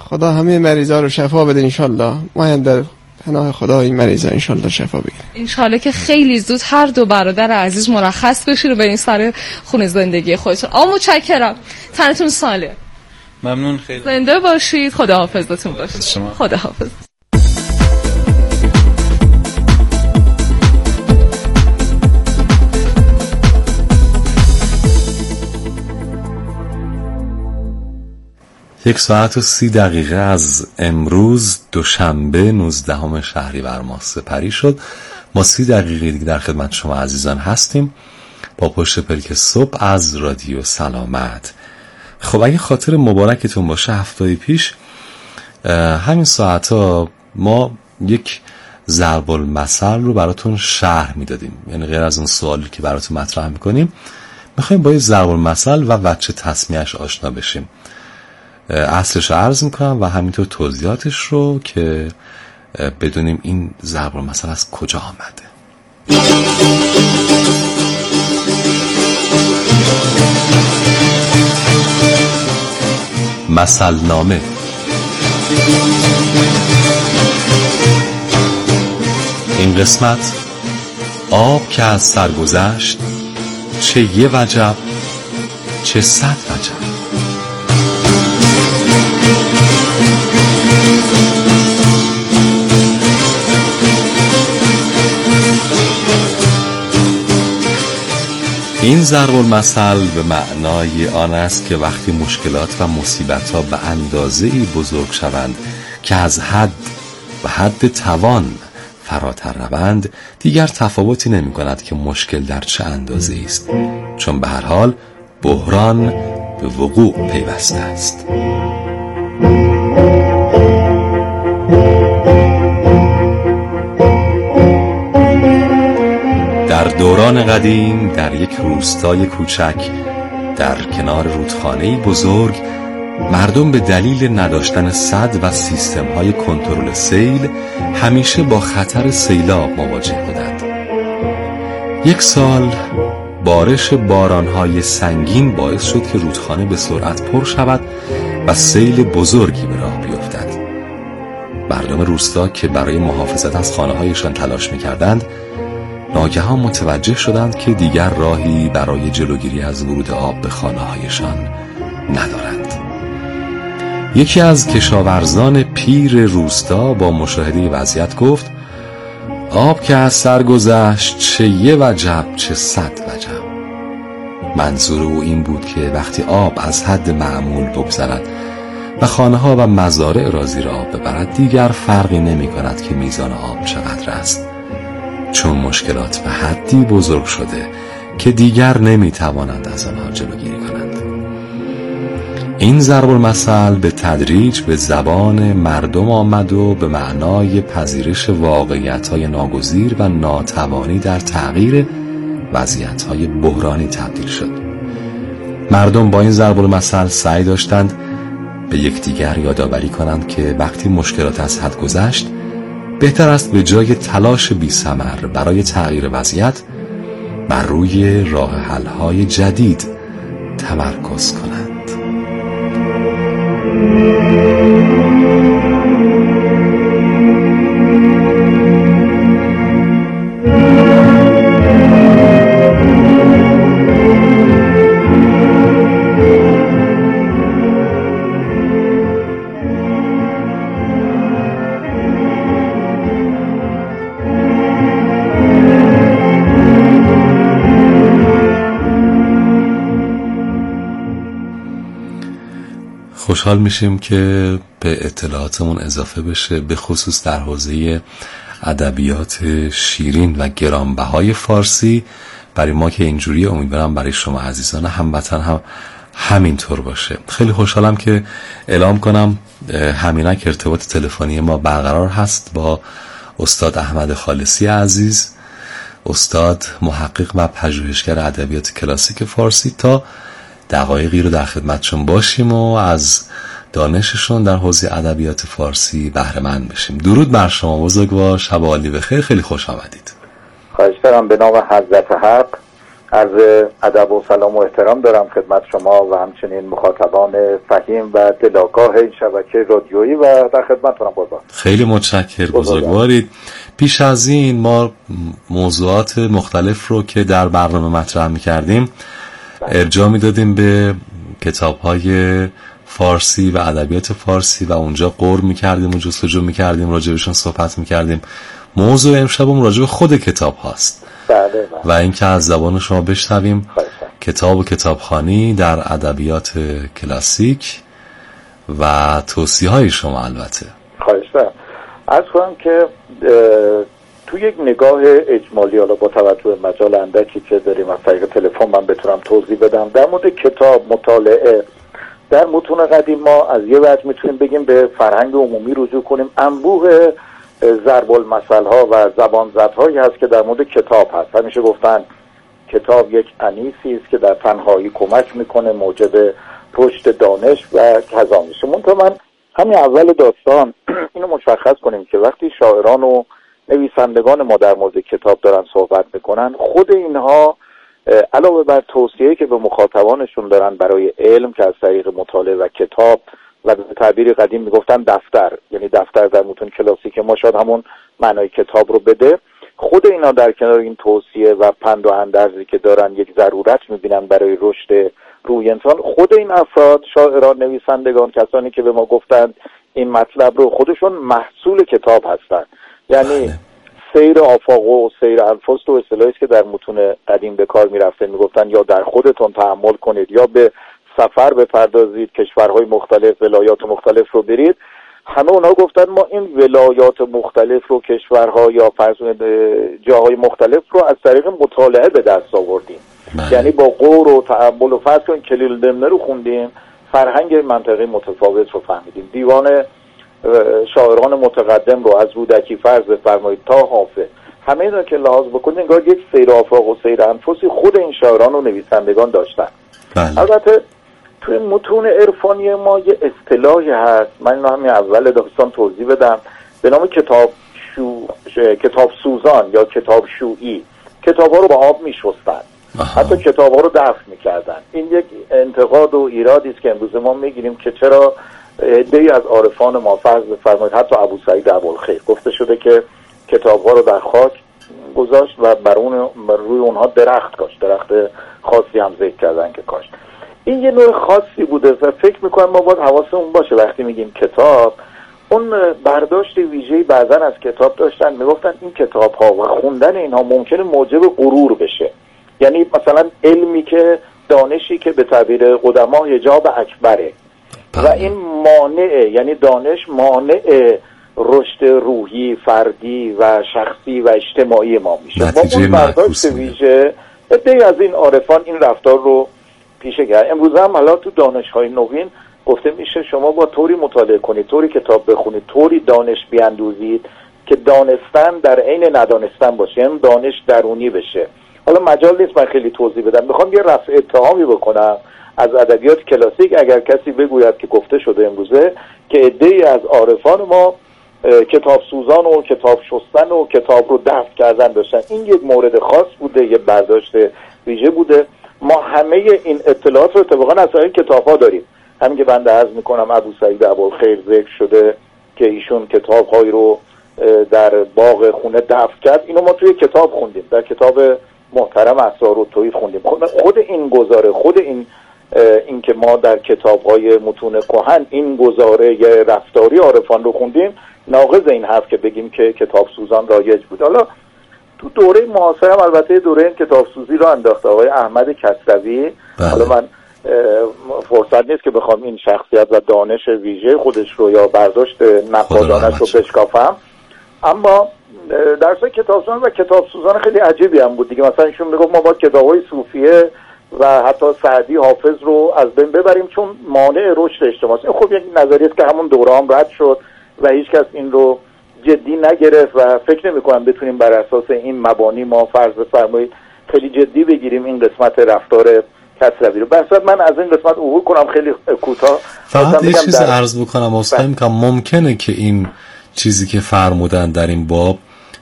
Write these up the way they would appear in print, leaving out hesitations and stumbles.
خدا همه مریضا رو شفا بده انشالله. ما هم در پناه خدا این مریضا انشالله شفا بگیره. انشالله که خیلی زود هر دو برادر عزیز مرخص بشید و به این سر خونه زندگی خودتون. متشکرم. تنتون ساله. ممنون. خیلی زنده باشید. خداحافظتون باشید. شما. خداحافظ. یک ساعت و 30 دقیقه از امروز دوشنبه 19 شهریور ماه سپری شد. ما 30 دقیقه دیگه در خدمت شما عزیزان هستیم با پشت پلک صبح از رادیو سلامت. خب اگه خاطر مبارکتون باشه هفته پیش همین ساعتا ما یک ضرب المثل رو براتون شرح میدادیم، یعنی غیر از اون سوالی که براتون مطرح میکنیم میخوایم با یه ضرب المثل و وجه تسمیه‌اش آشنا بشیم. اصلش رو عرض میکنم و همینطور توضیحاتش رو که بدونیم این ضرب المثل از کجا آمده. مثلنامه. این قسمت آب که از سر گذشت چه یه وجب چه 100 وجب. این ضرب المثل به معنای آن است که وقتی مشکلات و مصیبت‌ها به اندازه‌ای بزرگ شوند که از حد و حد توان فراتر روند، دیگر تفاوتی نمی‌کند که مشکل در چه اندازه‌ای است، چون به هر حال بحران به وقوع پیوسته است. در دوران قدیم در یک روستای کوچک در کنار رودخانه‌ای بزرگ، مردم به دلیل نداشتن سد و سیستم‌های کنترل سیل همیشه با خطر سیلاب مواجه بودند. یک سال بارش باران‌های سنگین باعث شد که رودخانه به سرعت پر شود و سیل بزرگی به راه بیفتد. مردم روستا که برای محافظت از خانه‌هایشان تلاش می‌کردند، ناگهان متوجه شدند که دیگر راهی برای جلوگیری از ورود آب به خانه‌هایشان ندارند. یکی از کشاورزان پیر روستا با مشاهده وضعیت گفت: آب که از سر گذشت چه یه وجب چه 100 وجب. منظور او این بود که وقتی آب از حد معمول بگذرد و خانه‌ها و مزارع را زیر آب ببرد، دیگر فرقی نمی کند که میزان آب چقدر است، چون مشکلات به حدی بزرگ شده که دیگر نمی توانند از آنها جلوگیری کنند. این ضرب المثل به تدریج به زبان مردم آمد و به معنای پذیرش واقعیت‌های ناگزیر و ناتوانی در تغییر وضعیت‌های بحرانی تبدیل شد. مردم با این ضرب المثل سعی داشتند به یکدیگر یادآوری کنند که وقتی مشکلات از حد گذشت، بهتر است به جای تلاش بی‌ثمر برای تغییر وضعیت بر روی راه حل‌های جدید تمرکز کنند. خوشحال میشیم که به اطلاعاتمون اضافه بشه، به خصوص در حوزه ادبیات شیرین و گرانبهای فارسی. برای ما که اینجوری، امیدوارم برای شما عزیزان هموطن هم همینطور باشه. خیلی خوشحالم که اعلام کنم همینک ارتباط تلفنی ما برقرار هست با استاد احمد خالصی عزیز، استاد محقق و پژوهشگر ادبیات کلاسیک فارسی، تا دقایقی رو در خدمتشون باشیم و از دانششون در حوزه ادبیات فارسی بهره مند بشیم. درود بر شما بزرگوار، شب عالی بخیر، خیلی خوش آمدید. خواهش دارم. به نام حضرت حق عرض ادب و سلام و احترام دارم خدمت شما و همچنین مخاطبان فهیم و دلاگاه این شبکه رادیویی و در خدمتتونم بازار. خیلی متشکرم، بزرگوارید. پیش از این ما موضوعات مختلف رو که در برنامه مطرح می‌کردیم ارجاع میدادیم به کتاب‌های فارسی و ادبیات فارسی و اونجا غور می‌کردیم و جستجو می‌کردیم، راجبشون صحبت می‌کردیم. موضوع امشبم راجب خود کتاب هاست. بله. و اینکه از زبان شما بشنویم کتاب و کتابخوانی در ادبیات کلاسیک و توصیه‌های شما. البته خواهش دارم. عرض کنم که تو یک نگاه اجمالی، حالا با توجه به مجال اندکی که داریم از طریق تلفن من بتونم توضیح بدم در مورد کتاب مطالعه در متون قدیم. ما از یه وجه میتونیم بگیم به فرهنگ عمومی رجوع کنیم. انبوه ضرب المثل ها و زبان زد هایی هست که در مورد کتاب هست. همیشه گفتن کتاب یک انیسی است که در تنهایی کمک میکنه، موجب رشد دانش و کذا میشه. من همین اول داستان اینو مشخص کنیم که وقتی شاعران و نویسندگان ما در مورد کتاب دارن صحبت میکنن، خود اینها علاوه بر توصیه‌ای که به مخاطبانشون دارن برای علم که از طریق مطالعه و کتاب و به تعبیر قدیم میگفتن دفتر، یعنی دفتر در متون کلاسیک ما شاید همون معنای کتاب رو بده، خود اینا در کنار این توصیه و پند و اندرزی که دارن یک ضرورت میبینن برای رشد روی انسان. خود این افراد، شاعران، نویسندگان، کسانی که به ما گفتند این مطلب رو، خودشون محصول کتاب هستن. یعنی سیر آفاق و سیر انفس تو اصطلاحی است که در متون قدیم به کار میرفته، میگفتن یا در خودتون تأمل کنید یا به سفر بپردازید، کشورهای مختلف، ولایات مختلف رو برید. همه اونا گفتن ما این ولایات مختلف رو، کشورها یا جاهای مختلف رو از طریق مطالعه به دست آوردیم. یعنی با غور و تأمل و فرض کنید کلیل دمنه رو خوندیم، فرهنگ منطقه متفاوت رو فهمیدیم. دیوان شاعران متقدم رو از رودکی فرض بفرمایید تا حافظ، همه اینا که لحاظ بکنید انگار یک سیر آفاق و سیر انفسی خود این شاعران و نویسندگان داشتن. البته توی متون عرفانی ما یه اصطلاحی هست، من اینو همین اول داستان توضیح بدم، به نام کتاب سوزان یا کتاب شویی. کتاب ها رو با آب میشستن، حتی کتاب ها رو دفن میکردن. این یک انتقاد و ایرادی است که امروز ما میگیریم که چرا عده‌ای از عارفان ما فرض بفرمایید حتی ابو سعید ابوالخیر گفته شده که کتاب ها رو در خاک گذاشت و روی اونها درخت کاشت، درخت خاصی هم ذکر کردن که کاشت. این یه نوع خاصی بوده و فکر میکنم ما باید حواسمون باشه وقتی میگیم کتاب، اون برداشت ویژه‌ای بعضا از کتاب داشتن. میگفتن این کتاب ها و خوندن اینها ممکنه موجب غرور بشه. یعنی مثلا علمی که دانشی که به تعبیر قدما حجاب اکبره و این مانع، یعنی دانش مانع رشد روحی، فردی و شخصی و اجتماعی ما میشه. با اون برداشت ویژه عده‌ای از این عارفان این رفتار رو پیشه کرد. امروز هم حالا تو دانش‌های نوین گفته میشه شما با طوری مطالعه کنید، طوری کتاب بخونید، طوری دانش بیاندوزید که دانستن در عین ندانستن باشه، یعنی دانش درونی بشه. حالا مجال نیست من خیلی توضیح بدم، میخوام یه رفع اتهامی بکنم از ادبیات کلاسیک. اگر کسی بگوید که گفته شده امروزه که عده‌ای از عارفان ما کتاب سوزان و کتاب شستن و کتاب رو دفن کردن داشتن، این یک مورد خاص بوده، یه برداشت ویژه بوده. ما همه این اطلاعات رو اتفاقا از طریق کتاب‌ها داریم. همین که بنده عرض میکنم ابو سعید ابوالخیر ذکر شده که ایشون کتاب‌هایی رو در باغ خونه دفن کرد، اینو ما توی کتاب خوندیم، در کتاب محترم اسرارالتوحید خوندیم. خود این گزاره، خود این که ما در کتاب‌های متون کهن این گزاره رفتاری عارفان رو خوندیم، ناقض این حرف که بگیم که کتاب سوزان رایج بود. حالا تو دوره معاصر هم البته دوره این کتاب سوزی رو انداخته آقای احمد کسروی. حالا من فرصت نیست که بخوام این شخصیت و دانش ویژه خودش رو یا برداشت نقادانش رو بشکافم، اما در اصل کتاب سوزان و کتاب سوزان خیلی عجیبی هم بود دیگه. مثلا ایشون میگفت ما باید کتاب‌های صوفیه و حتی سعدی، حافظ رو از بین ببریم چون مانع رشد اجتماعی. خب یک نظریه است که همون دوره هم رد شد و هیچ کس این رو جدی نگرفت و فکر نمی‌کنم بتونیم بر اساس این مبانی ما فرض بفرمایید خیلی جدی بگیریم این قسمت رفتار کسروی رو. بحثت من از این قسمت عبور کنم خیلی کوتاه. فقط یه چیز عرض بکنم، ممکنه که این چیزی که فرمودن در این باب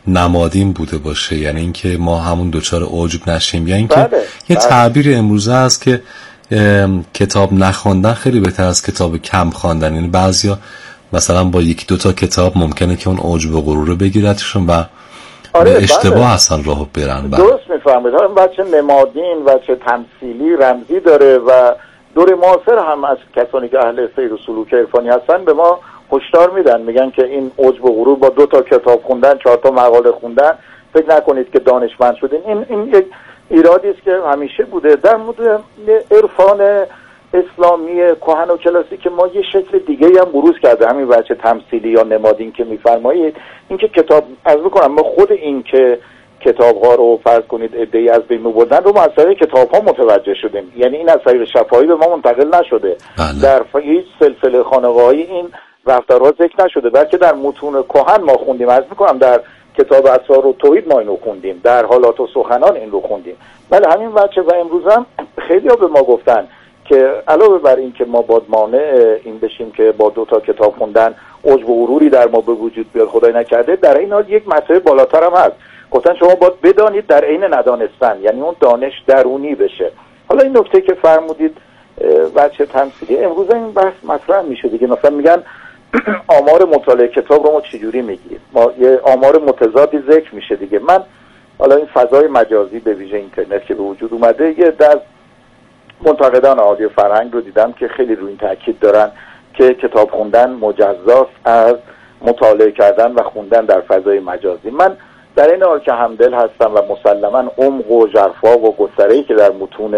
نمادین بوده باشه، یعنی اینکه ما همون دوچار عجب نشیم، یا اینکه یه تعبیر امروزه هست که کتاب نخوندن خیلی بهتر از کتاب کم خواندن. یعنی بعضیا مثلا با یکی دوتا کتاب ممکنه که اون عجب و غرور بگیرتشون و به اشتباه اصلا راهو برن. درست میفهمید. بچه نمادین و چه تمثیلی رمزی داره و دور معاصر هم از کسانی که اهل سیر و سلوک عرفانی هستن به ما هشدار میدن، میگن که این عجب و غرور با 2 تا کتاب خوندن 4 تا مقاله خوندن فکر نکنید که دانشمند شدین. این یک ایرادی است که همیشه بوده در مورد عرفان اسلامی کهن و کلاسیک ما. یه شکل دیگه هم بروز کرده، همین بچه تمثیلی یا نمادین که میفرمایید. اینکه کتاب از بکنم ما خود این که کتاب‌ها رو فرض کنید عده‌ای از بین می‌بردن رو ما از طریق کتاب‌ها متوجه شدیم، یعنی این از طریق شفاهی به ما منتقل نشده. در هیچ سلسله خانقاهی این رفتارها ذکر نشده، بلکه در متون کهن ما خوندیم. از می‌کنم در کتاب اسرار و توحید ما اینو خوندیم، در حالات و سخنان این رو خوندیم. بله همین بچه و امروز هم خیلی‌ها به ما گفتن که علاوه بر این که ما باید مانع این بشیم که با 2 تا کتاب خوندن عجب و غروری در ما به وجود بیاد، خدای نکرده، در این حال یک مسئله بالاتر هم هست. گفتن شما باید بدانید در عین ندانستن، یعنی اون دانش درونی بشه. حالا این نکته که فرمودید بچه تمثیلی، امروز این بحث مطرح میشه دیگه. مثلا میگن آمار مطالعه کتاب رو ما چجوری میگیریم؟ ما یه آمار متضادی ذکر میشه دیگه. من حالا این فضای مجازی به ویژه اینترنت که به وجود اومده، یه در منتقدان عالی فرهنگ رو دیدم که خیلی روی این تاکید دارن که کتاب خوندن مجزاست از مطالعه کردن و خوندن در فضای مجازی. من در این حال که همدل هستم و مسلما عمق و ژرفا و گستره‌ای که در متون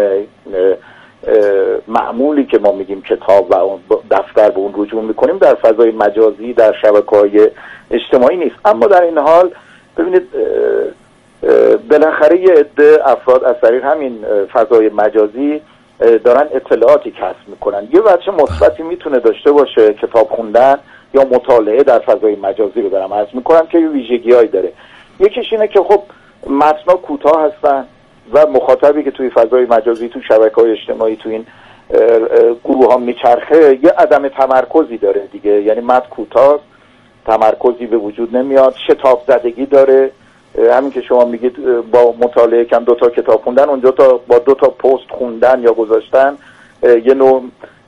معمولی که ما میگیم کتاب و دفتر به اون رجوع میکنیم در فضای مجازی در شبکه‌های اجتماعی نیست. اما در این حال ببینید بالاخره یه عده افراد از طریق همین فضای مجازی دارن اطلاعاتی کسب میکنن. یه بچه مثبتی میتونه داشته باشه کتاب خوندن یا مطالعه در فضای مجازی رو دارم عرض میکنم که ویژگی‌هایی داره. یکیش اینه که خب متن‌ها کوتاه هستن و مخاطبی که توی فضای مجازی تو شبکه‌های اجتماعی تو این گروه ها میچرخه یه عدم تمرکزی داره دیگه، یعنی متن کوتاه، تمرکزی به وجود نمیاد، شتاب زدگی داره. همین که شما میگید با مطالعه کم 2 تا کتاب خوندن، اونجا با 2 تا پست خوندن یا گذاشتن یه نوع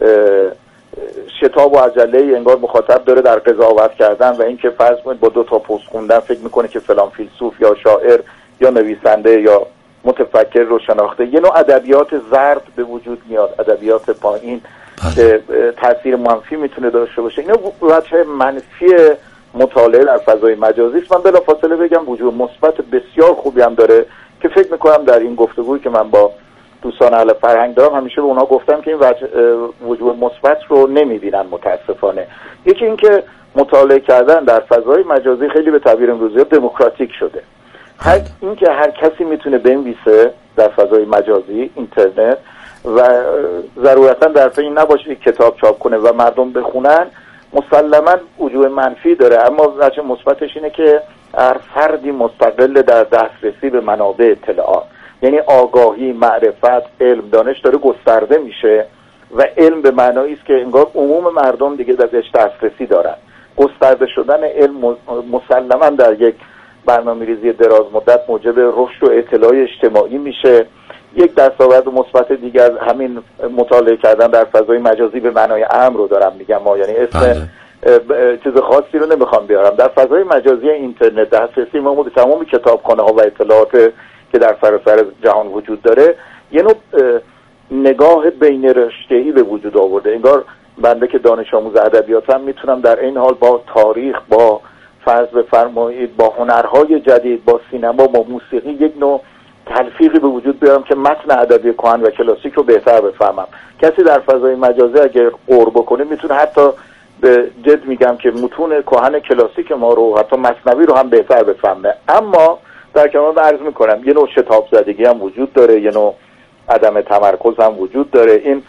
شتاب و عجله انگار مخاطب داره در قضاوت کردن و اینکه فرض کنید با 2 تا پست خوندن فکر میکنه که فلان فیلسوف یا شاعر یا نویسنده یا متفکر رو شناخته. یه نوع ادبیات زرد به وجود میاد، ادبیات پایین که تاثیر منفی میتونه داشته باشه. اینا وجه منفی مطالعه در فضای مجازی است. من بلافاصله بگم وجود مثبت بسیار خوبی هم داره که فکر میکنم در این گفتگویی که من با دوستان اهل فرهنگ دارم همیشه به اونا گفتم که این وجود مثبت رو نمیبینن متاسفانه. یکی این که مطالعه کردن در فضای مجازی خیلی به تعبیر امروزی دموکراتیک شده. این که هر کسی میتونه بنویسه در فضای مجازی اینترنت و ضرورتا در این نباشه کتاب چاپ کنه و مردم بخونن، مسلما وجوه منفی داره. اما وجه مثبتش اینه که هر فردی مستقل در دسترسی به منابع اطلاعات، یعنی آگاهی، معرفت، علم، دانش داره گسترده میشه و علم به معنایی است که انگار عموم مردم دیگه ازش دسترسی دارن. گسترده شدن علم مسلما در یک برنامه‌ریزی دراز مدت موجب رشد و اطلاع اجتماعی میشه. یک دستاورد مثبت دیگر همین مطالعه کردن در فضای مجازی به معنای امر رو دارم میگم، یعنی اسم چیز خاصی رو نمیخوام بیارم. در فضای مجازی اینترنت دسترسی ما به تمام کتابخانه‌ها و اطلاعات که در سراسر جهان وجود داره یه نوع نگاه بین رشته‌ای به وجود آورده. انگار بنده که دانش آموز ادبیاتم میتونم در این حال با تاریخ، با فرض بفرمایید با هنرهای جدید، با سینما، با موسیقی یک نوع تلفیقی به وجود بیارم که متن ادبی کهن و کلاسیک رو بهتر بفهمم. کسی در فضای مجازی اگر غور بکنه میتونه حتی به جد میگم که متون کهن کلاسیک ما رو، حتی مثنوی رو هم بهتر بفهمه. اما در کمال عرض میکنم یه نوع شتاب زدگی هم وجود داره، یه نوع عدم تمرکز هم وجود داره. این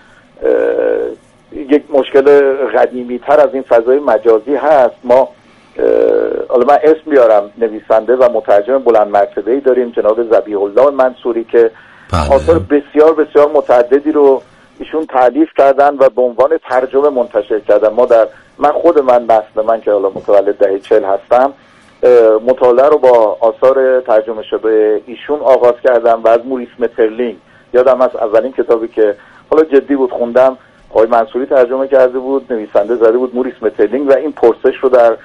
یک مشکل قدیمی تر از این فضای مجازی هست. ما حالا من اسم بیارم، نویسنده و مترجم بلند مرتبه‌ای داریم جناب ذبیح الله منصوری که آثار بسیار بسیار متعددی رو ایشون تالیف کردن و به عنوان ترجمه منتشر کردن. من خود نسل من که حالا متولد دهه 40 هستم مطالعه رو با آثار ترجمه شده ایشون آغاز کردم و از موریس مترلینگ، یادم از اولین کتابی که حالا جدی بود خوندم آقای منصوری ترجمه کرده بود، نویسنده زده بود موریس مترلینگ و این پرسش رو در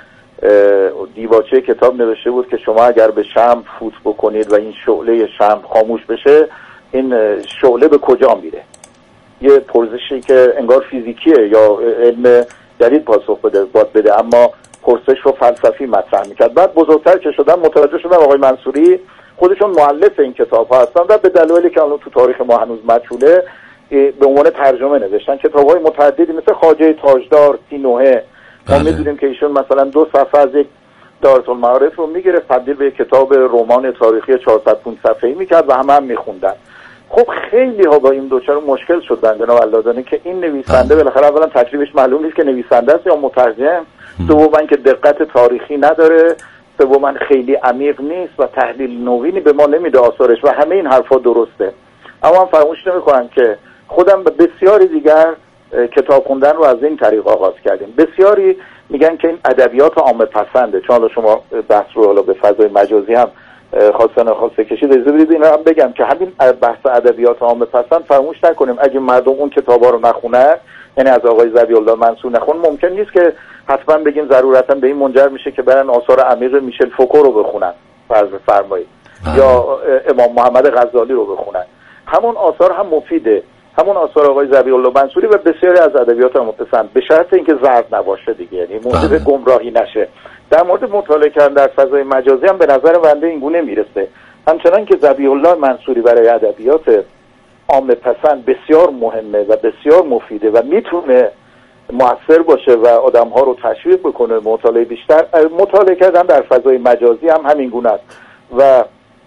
دیباچه کتاب نوشته بود که شما اگر به شمع فوت بکنید و این شعله شمع خاموش بشه، این شعله به کجا میره؟ یه پرسشی که انگار فیزیکیه یا علم جدید پاسخ بده، اما پرسش رو فلسفی مطرح میکرد. بعد بزرگتر که شدم متوجه شدم آقای منصوری خودشون مؤلف این کتاب ها هستن و به دلایلی که الان تو تاریخ ما هنوز مجهوله به عنوان ترجمه نوشتن کتاب های متعددی مثل خواجه تاجدار، سینوحه. ما میدونیم که ایشون مثلا 2 صفحه از یک دارالمعارف رو میگرفت تبدیل به کتاب رمان تاریخی 400-500 صفحه‌ای میکرد و همه میخوندن. خب خیلی ها با این دوچار مشکل شدن جناب علادانی که این نویسنده بالاخره اولا تکلیفش معلوم نیست که نویسنده است یا مترجم، دوما که دقت تاریخی نداره، سوما خیلی عمیق نیست و تحلیل نوینی به ما نمیده آثارش و همه این حرفا درسته. اما من فراموش نمی‌کنم که خودم به بسیاری دیگر کتاب خوندن رو از این طریق آغاز کردیم. بسیاری میگن که این ادبیات عامه پسنده، چون حالا شما بحث رو حالا به فضای مجازی هم خواسته کشید. اجازه بدید این رو هم بگم که همین بحث ادبیات عامه پسند فراموش نکنیم اگه مردم اون کتابا رو نخونن، یعنی از آقای ذبیح الله منصور نخون، ممکن نیست که حتما بگیم ضرورتا به این منجر میشه که برن آثار عمیق میشل فوکو رو بخونن فرض بفرمایید یا امام محمد غزالی رو بخونن. همون آثار هم مفیده، همون آثار آقای ذبیح الله منصوری و بسیاری از ادبیات عامه پسند، به شرط اینکه زرد نباشه دیگه، یعنی موجب گمراهی نشه. در مورد مطالعه کردن در فضای مجازی هم به نظر بنده این گونه میرسه، همچنان که ذبیح الله منصوری برای ادبیات عامه پسند بسیار مهمه و بسیار مفیده و میتونه مؤثر باشه و آدم‌ها رو تشویق بکنه مطالعه بیشتر. مطالعه کردن در فضای مجازی هم همین گونه است و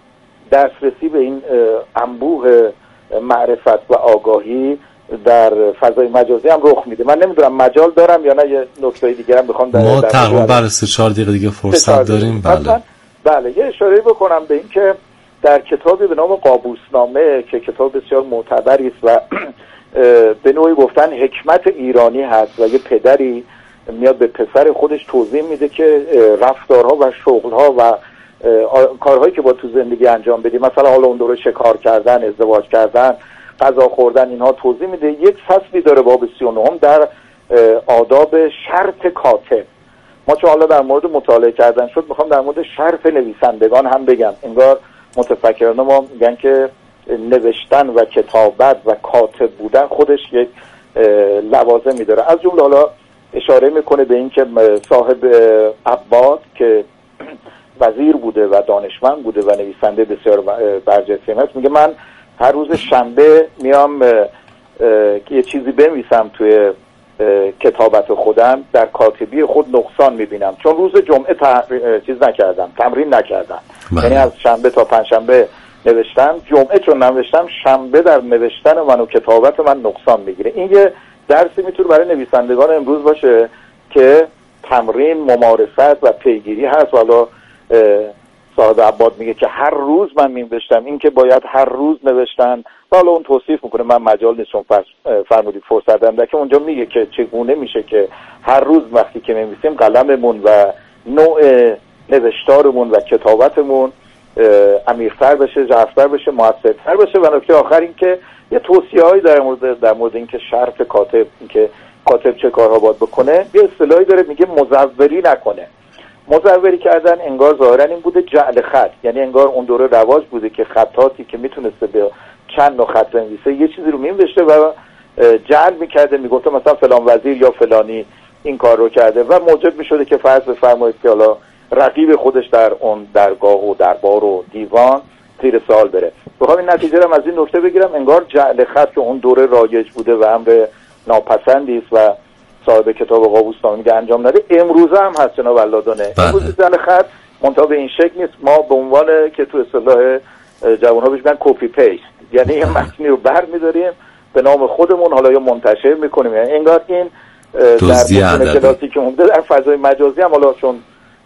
دسترسی به این انبوه معرفت و آگاهی در فضای مجازی هم رخ میده. من نمیدونم مجال دارم یا نه یه نکته دیگه هم بخوام ما تقریبا برای 3-4 دقیقه دیگه فرصت داریم. بله یه اشاره بکنم به این که در کتابی به نام قابوسنامه که کتاب بسیار معتبری است و به نوعی گفتن حکمت ایرانی هست و یه پدری میاد به پسر خودش توضیح میده که رفتارها و شغلها و کارهایی که با تو زندگی انجام بدی، مثلا حالا اون دوره شکار کردن، ازدواج کردن، غذا خوردن، اینها توضیح میده. یک فصلی داره باب 39 در آداب شرط کاتب. ما چون حالا در مورد مطالعه کردن شد میخوام در مورد شرط نویسندگان هم بگم. انگار متفکران ما میگن که نوشتن و کتابت و کاتب بودن خودش یک لوازمی داره. از جمله حالا اشاره میکنه به این که صاحب عباد که وزیر بوده و دانشمند بوده و نویسنده بسیار برجسته است، میگه من هر روز شنبه میام که یه چیزی بنویسم توی کتابت خودم، در کاتبی خود نقصان میبینم چون روز جمعه تمرین نکردم. یعنی از شنبه تا پنجشنبه نوشتم، جمعه چون نوشتم، شنبه در نوشتن من و کتابت من نقصان میگیره. این یه درسی میتونه برای نویسندگان امروز باشه که تمرین، ممارست و پیگیری هست. حالا صاحب عباد میگه که هر روز من می‌نوشتم، این که باید هر روز نوشتن. حالا اون توصیف میکنه، من مجال نیست چون فرمودید فرصت دارم که اونجا میگه که چگونه میشه که هر روز وقتی که می‌نویسیم قلممون و نوع نوشتارمون و کتابتمون عمیق‌تر بشه، ژرف‌تر بشه، موثرتر بشه. و نکته آخر این که یه توصیه‌ای در مورد اینکه شرط کاتب، اینکه کاتب چه کارها باید بکنه، یه اصطلاحی داره میگه مزوری نکنه. مزوری کردن انگار ظاهرا این بوده جعل خط، یعنی انگار اون دوره رواج بوده که خطاطی که میتونسته به چند نوع خط بنویسه یه چیزی رو مینوشته و جعل میکرده، میگفته مثلا فلان وزیر یا فلانی این کار رو کرده و موجب میشده که فرض بفرمایید که حالا رقیب خودش در اون درگاه و دربار و دیوان زیر سوال بره. بخوام این نتیجه رو از این نکته بگیرم، انگار جعل خط که اون دوره رایج بوده و امر ناپسندی است و صاحب کتاب قابوسنامه میگه انجام نده، امروزه هم هست جناب علادانه. امروز جعل خط منتها به این شکل نیست. ما به عنوان که تو اصطلاح جوان‌ها بهش میگن کپی پیست، یعنی یه متنی رو برمی‌داریم به نام خودمون حالا یا منتشر می‌کنیم. یعنی انگار این در متن کلاسیک مونده. در فضای مجازی هم حالا چون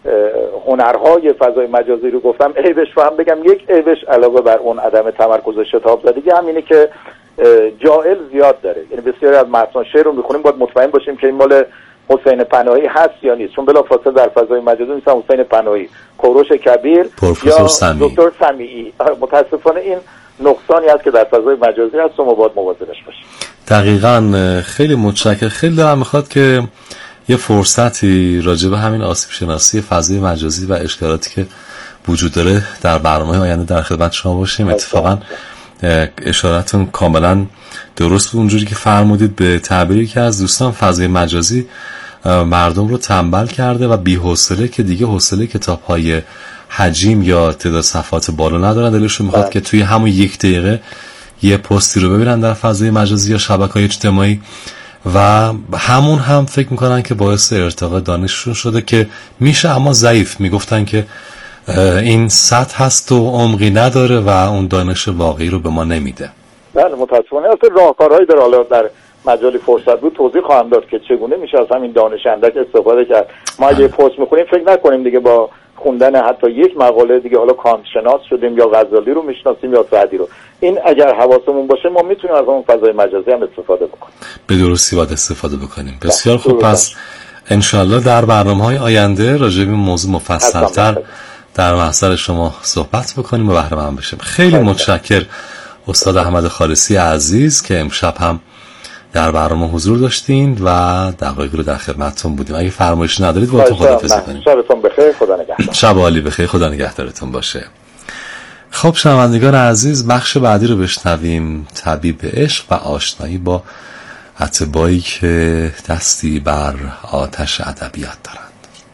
هنرهای فضای مجازی رو گفتم، عیبش رو هم بگم، یک عیبش علاوه بر اون عدم تمرکز شتاب زدگی همینه که جائل زیاد داره. یعنی بسیاری از متن شعر رو می‌خونیم باید مطمئن باشیم که این مال حسین پناهی هست یا نیست، چون بلافاصله در فضای مجازی مثل حسین پناهی، کوروش کبیر یا دکتر سمیعی، متاسفانه این نقصانی است که در فضای مجازی هست و ما باید مواظبش باشیم. دقیقاً. خیلی متشکرم. خیلی دلم میخواد که یه فرصتی راجع به همین آسیب شناسی فضای مجازی و اشکالاتی که وجود داره در برنامه آینده در خدمت شما باشیم. اتفاقاً اشارتون کاملا درست بود، اونجوری که فرمودید به تعبیری که از دوستان فضای مجازی مردم رو تنبل کرده و بی‌حوصله که دیگه حوصله کتاب‌های حجیم یا تعداد صفحات بالا ندارن، دلشون میخواد که توی همون یک دقیقه یه پستی رو ببینن در فضای مجازی یا شبکه‌های اجتماعی و همون هم فکر میکنن که باعث ارتقاء دانششون شده که میشه، اما ضعیف. میگفتن که این سطح هست و عمقی نداره و اون دانش واقعی رو به ما نمیده. بله متاسفانه اصلا راهکارهایی در حالا در مجالی فرصت بود توضیح خواهم داد که چگونه میشه از همین دانش اندک استفاده کرد. ما اگه پست می‌خونیم فکر نکنیم دیگه با خوندن حتی یک مقاله دیگه حالا کانت شناس شدیم یا غزالی رو میشناسیم یا سعدی رو. این اگر حواسمون باشه ما میتونیم از اون فضای مجازی هم استفاده بکنیم. به درستی باید استفاده بکنیم. بسیار خوب. پس انشالله در برنامه‌های آینده راجع به موضوع مفصل‌تر در محضر شما صحبت بکنیم و بهره مند بشیم. خیلی متشکرم استاد احمد خالصی عزیز که امشب هم در برنامه حضور داشتین و دقایقی رو در خدمتتون بودیم. اگه فرمایشی ندارید باهاتون خداحافظی کنیم. شبتون بخیر، خدا نگهدار. شب عالی بخیر، خدا نگهدارتون باشه. خب شنوندگان عزیز، بخش بعدی رو بشنویم. طبیب عشق و آشنایی با اتباعی که دستی بر آتش ادبیات دارند.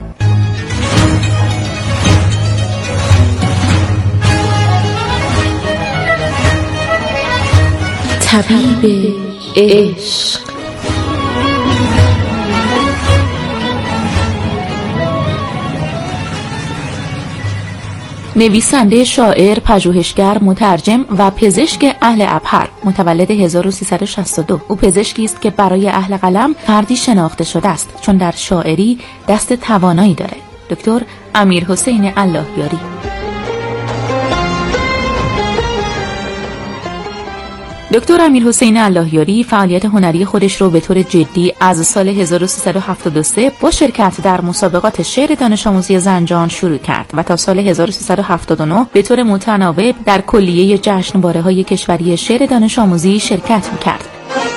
طبیب عشق. نویسنده، شاعر، پژوهشگر، مترجم و پزشک اهل ابهر، متولد 1362. او پزشکی است که برای اهل قلم فردی شناخته شده است چون در شاعری دست توانایی داره. دکتر امیرحسین اللهیاری. دکتر امیرحسین اللهیاری فعالیت هنری خودش رو به طور جدی از سال 1373 با شرکت در مسابقات شعر دانش آموزی زنجان شروع کرد و تا سال 1379 به طور متناوب در کلیه جشنواره‌های کشوری شعر دانش آموزی شرکت می‌کرد.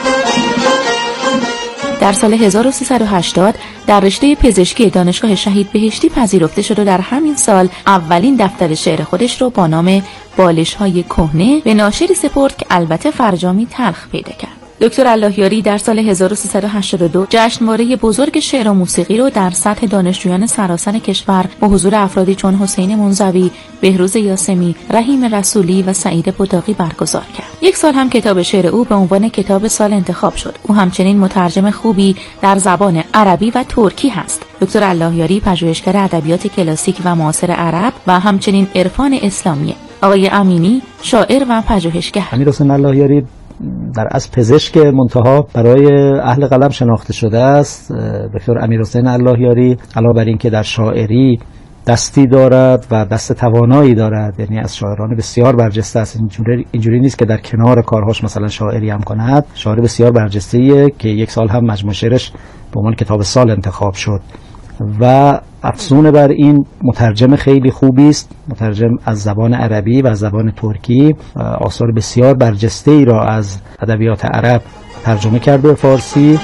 در سال 1380 در رشته پزشکی دانشگاه شهید بهشتی پذیرفته شد و در همین سال اولین دفتر شعر خودش رو با نام بالش‌های کهنه به ناشری سپرد که البته فرجامی تلخ پیدا کرد. دکتر اللهیاری در سال 1382 جشنواره بزرگ شعر و موسیقی رو در سطح دانشجویان سراسر کشور با حضور افرادی چون حسین منزوی، بهروز یاسمی، رحیم رسولی و سعید پتاقی برگزار کرد. یک سال هم کتاب شعر او به عنوان کتاب سال انتخاب شد. او همچنین مترجم خوبی در زبان عربی و ترکی هست. دکتر اللهیاری پژوهشگر ادبیات کلاسیک و معاصر عرب و همچنین عرفان اسلامی. آقای امینی شاعر و پژوهشگر. امیرحسین اللهیاری در از پزشک منتها برای اهل قلم شناخته شده است. دکتر امیرحسین اللهیاری علاوه بر این که در شاعری دستی دارد و دست توانایی دارد، یعنی از شاعران بسیار برجسته است. اینجوری نیست که در کنار کارهاش مثلا شاعری هم کند. شاعر بسیار برجسته‌ایه که یک سال هم مجموع شعرش به عنوان کتاب سال انتخاب شد و افزون بر این مترجم خیلی خوبی است. مترجم از زبان عربی و زبان ترکی، آثار بسیار برجسته‌ای را از ادبیات عرب ترجمه کرده به فارسی.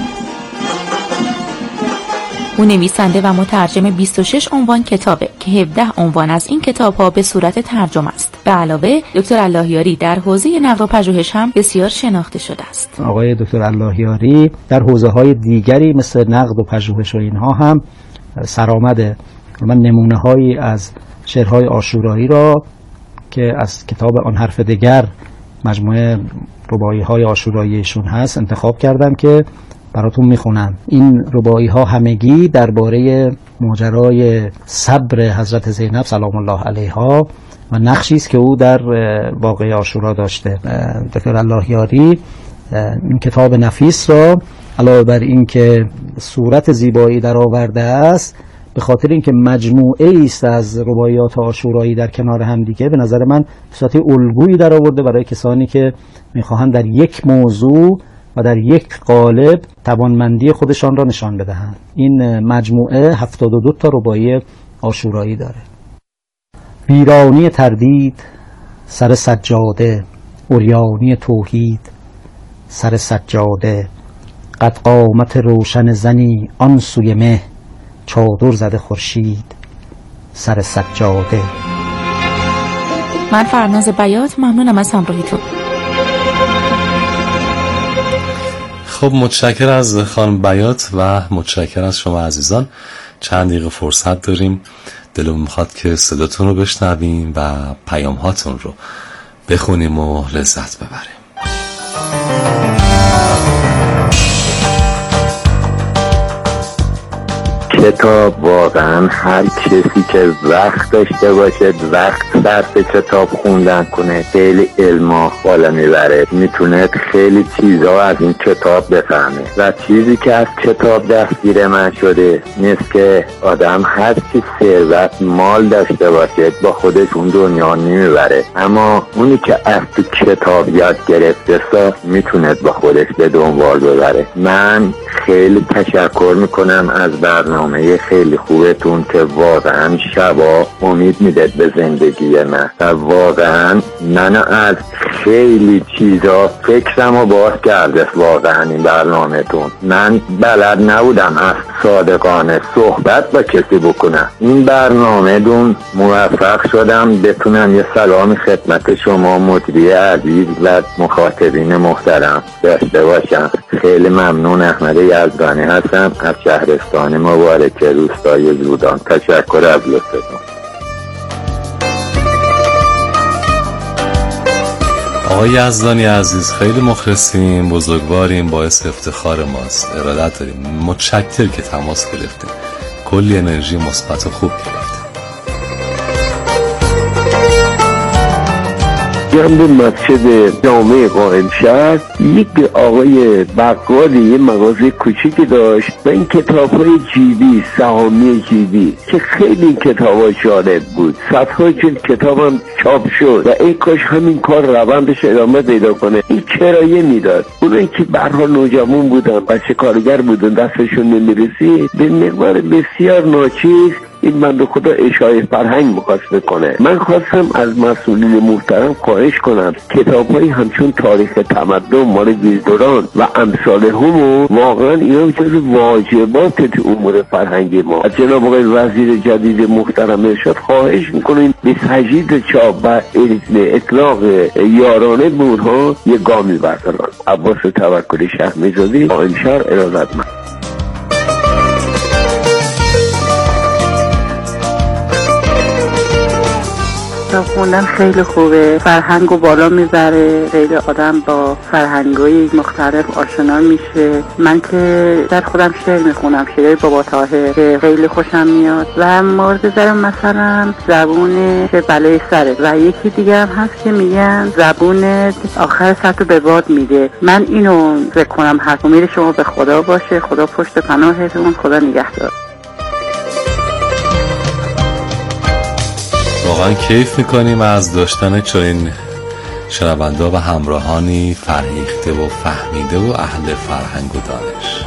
او نویسنده و مترجم 26 عنوان کتابه که 17 عنوان از این کتاب‌ها به صورت ترجمه است. به علاوه دکتر اللهیاری در حوزه نقد و پژوهش هم بسیار شناخته شده است. آقای دکتر اللهیاری در حوزه‌های دیگری مثل نقد و پژوهش و اینها هم سرآمده. من نمونه‌هایی از شعرهای عاشورایی را که از کتاب آن حرف دگر مجموعه رباعی‌های عاشوراییشون هست انتخاب کردم که براتون میخونم. این رباعی‌ها همگی درباره ماجرای صبر حضرت زینب سلام الله علیها و نقشی است که او در واقعه عاشورا داشته. دکتر اللهیاری این کتاب نفیس را علاوه بر این که صورت زیبایی در آورده است، به خاطر اینکه مجموعه است از رباعیات عاشورایی در کنار هم دیگه، به نظر من صورت الگویی در آورده برای کسانی که میخواهند در یک موضوع و در یک قالب توانمندی خودشان را نشان بدهند. این مجموعه 72 تا رباعی عاشورایی داره. ویرانی تردید سر سجاده، عریانی توحید سر سجاده، قد قامت روشن زنی آن سوی مه، چادر زده خورشید سر سجاده. من فرناز بیات، ممنونم از همراهیتون. خب متشکر از خانم بیات و متشکر از شما عزیزان. چند دقیقه فرصت داریم، دلم میخواد که صداتون رو بشنویم و پیام هاتون رو بخونیم و لذت ببریم. کتاب واقعا هر کسی که وقت داشته باشه، وقت صرف کتاب خوندن کنه، خیلی علما بالا میبره، میتونه خیلی چیزا از این کتاب بفهمه. و چیزی که از کتاب دستگیر من شده نیست که آدم هر چی ثروت مال داشته باشه با خودش اون دنیا نمیبره، اما اونی که از تو کتاب یاد گرفته میتونه با خودش به دنبال ببره. من خیلی تشکر میکنم از برنامه خیلی خوبتون که واقعا شبا امید میده به زندگی من و واقعا منو از خیلی چیزا فکرمو باز کرده. واقعا این برنامهتون، من بلد نبودم از صادقانه صحبت با کسی بکنم. این برنامهتون موفق شدم بتونم یه سلام خدمت شما مجری عزیز و مخاطبین محترم داشته باشم. خیلی ممنون. احمد یزدانی هستم از شهرستان مبارک روستای زودان. تشکر از لطفتون. آقای یزدانی عزیز خیلی مخلصیم، بزرگواریم، باعث افتخار ماست، ارادت داریم. متشکر که تماس گرفتیم، کلی انرژی مثبت و خوب گرفتیم. جنب مسجد جامع قائم شهر یک آقای بقال یه مغازه کوچیکی داشت و این کتاب‌های جیبی، سهامی جیبی که خیلی این کتاب‌ها جالب بود. صدهای جلد کتابم چاپ شد و ای کاش همین کار روندش ادامه پیدا کنه. این کرایه میداد. اونایی که به هر حال نوجوان بودن، بچه کارگر بودن، دستشون نمیرسید، به مقدار بسیار ناچیز این بنده خدا اشاعه فرهنگ می‌خواست بکنه. من خواستم از مسئولین محترم خواهش کنم کتاب‌های همچون تاریخ تمدن مال گیلدوران و امثال همو واقعا اینا جز واجبات تو امور فرهنگی ما. از جناب آقای وزیر جدید محترم ارشاد خواهش می‌کنیم به تجدید چاپ و اطلاق یارانه به اونها یه گامی بردارن. عباس توکلی شهرمیزادی، قائم شهر، ارادتمند. خوندن خیلی خوبه، فرهنگو بالا میبره، خیلی آدم با فرهنگای مختلف آشنا میشه. من که در خودم شعر میخونم، شعر بابا طاهر که خیلی خوشم میاد و مورد ذره مثلا زبون بلای سره و یکی دیگه هم هست که میگن زبون آخر سطو به باد میده. من اینو ذکر کنم. حق امید شما به خدا باشه، خدا پشت پناهتون، خدا نگهدار. واقعا کیف میکنیم از داشتن چنین شنونده و همراهانی فرهیخته و فهمیده و اهل فرهنگ و دانش.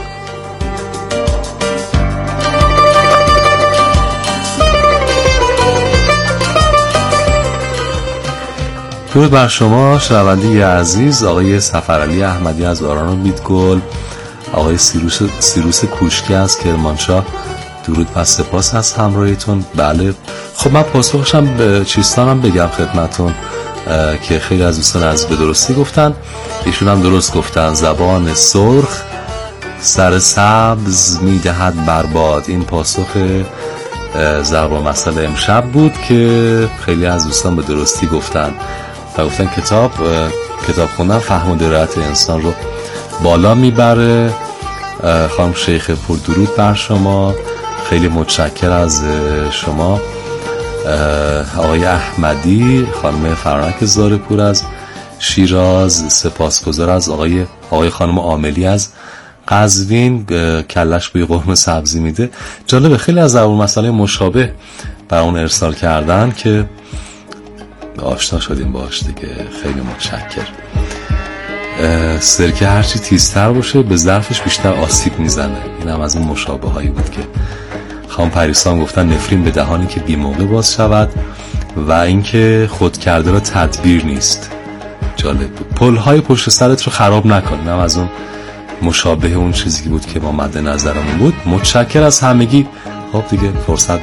درود بر شما شنونده عزیز. آقای سفرعلی احمدی از آران و بیدگل، آقای سیروس کوشکی از کرمانشاه، درود و سپاس از همراهیتون. بله خب من پاسخشم به چیستانم بگم خدمتون که خیلی از دوستان از به درستی گفتن، ایشون هم درست گفتن. زبان سرخ سر سبز میدهد برباد. این پاسخ ضرب المثل امشب بود که خیلی از دوستان به درستی گفتن و گفتن کتاب خوندن فهم و درایت انسان رو بالا میبره. خانم شیخ پر درود بر شما، خیلی متشکر از شما. آقای احمدی، خانم فرانک زارپور از شیراز، سپاسگزار از آقای خانم عاملی از قزوین، کلش بوی قرمه سبزی میده. جالبه خیلی از ضرب المثل مشابه بر اون ارسال کردن که آشنا شدیم باش دیگه. خیلی متشکر. سرکه هرچی تیزتر باشه به ظرفش بیشتر آسیب میزنه. این هم از اون مشابه هایی بود که خانم پریسا گفتن نفرین به دهانی که بی موقع باز شود و اینکه خود کرده را تدبیر نیست. جالب بود. پل‌های پشت سرت رو خراب نکن. این هم از اون مشابه اون چیزی که بود که ما مد نظرمون بود. متشکر از همگی. خب دیگه فرصت